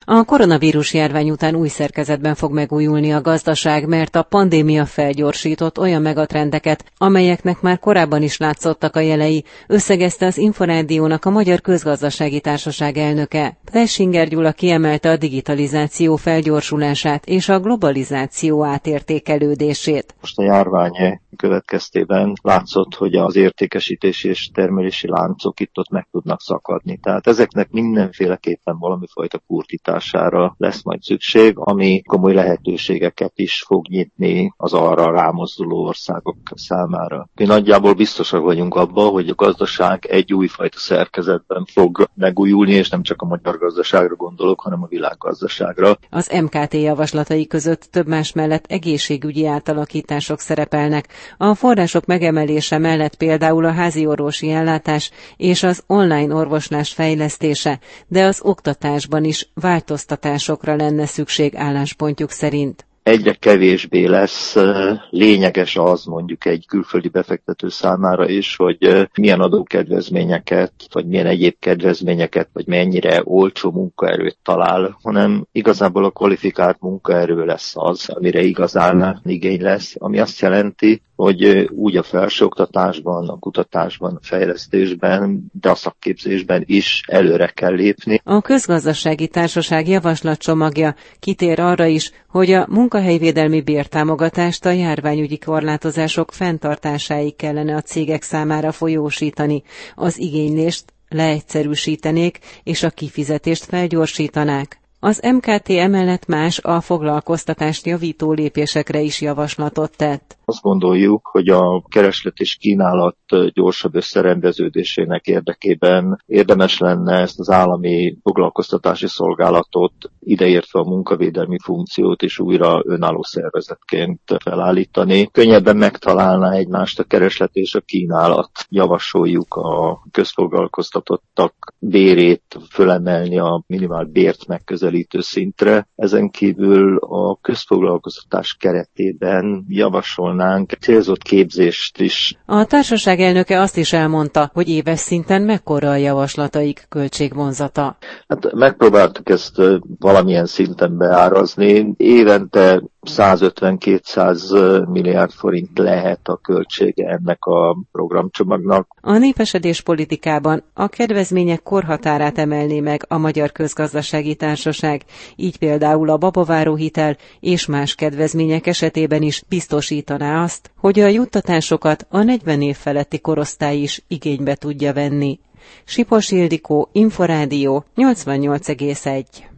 A koronavírus járvány után új szerkezetben fog megújulni a gazdaság, mert a pandémia felgyorsított olyan megatrendeket, amelyeknek már korábban is látszottak a jelei, összegezte az Inforádiónak a Magyar Közgazdasági Társaság elnöke. Plessinger Gyula kiemelte a digitalizáció felgyorsulását és a globalizáció átértékelődését. Most a járvány következtében látszott, hogy az értékesítési és termelési láncok itt-ott meg tudnak szakadni. Tehát ezeknek mindenféleképpen valami fajta kurtítására lesz majd szükség, ami komoly lehetőségeket is fog nyitni az arra rámozduló országok számára. Mi nagyjából biztosak vagyunk abban, hogy a gazdaság egy újfajta szerkezetben fog megújulni, és nem csak a magyar gazdaságra gondolok, hanem a világgazdaságra. Az MKT javaslatai között több más mellett egészségügyi átalakítások szerepelnek. A források megemelése mellett például a házi orvosi ellátás és az online orvoslás fejlesztése, de az oktatásban is változtatásokra lenne szükség álláspontjuk szerint. Egyre kevésbé lesz lényeges az mondjuk egy külföldi befektető számára is, hogy milyen adókedvezményeket, vagy milyen egyéb kedvezményeket, vagy mennyire olcsó munkaerőt talál, hanem igazából a kvalifikált munkaerő lesz az, amire igazán igény lesz, ami azt jelenti, hogy úgy a felsőoktatásban, a kutatásban, a fejlesztésben, de a szakképzésben is előre kell lépni. A Közgazdasági Társaság javaslatcsomagja kitér arra is, hogy a munkahelyvédelmi bértámogatást a járványügyi korlátozások fenntartásáig kellene a cégek számára folyósítani, az igénylést leegyszerűsítenék és a kifizetést felgyorsítanák. Az MKT emellett más a foglalkoztatást javító lépésekre is javaslatot tett. Azt gondoljuk, hogy a kereslet és kínálat gyorsabb összerendeződésének érdekében érdemes lenne ezt az állami foglalkoztatási szolgálatot, ideértve a munkavédelmi funkciót is újra önálló szervezetként felállítani. Könnyebben megtalálná egymást a kereslet és a kínálat. Javasoljuk a közfoglalkoztatottak bérét fölemelni a minimál bért megközelítő szintre. Ezen kívül a közfoglalkoztatás keretében javasolnánk célzott képzést is. A társaság elnöke azt is elmondta, hogy éves szinten mekkora a javaslataik költségvonzata. Hát megpróbáltuk ezt valamilyen szinten beárazni. Évente 150-200 milliárd forint lehet a költsége ennek a programcsomagnak. A népesedés politikában a kedvezmények korhatárát emelné meg a Magyar Közgazdasági Társaság, így például a babaváró hitel és más kedvezmények esetében is biztosítaná azt, hogy a juttatásokat a 40 év feletti korosztály is igénybe tudja venni. Sipos Ildikó, Inforádió 88,1.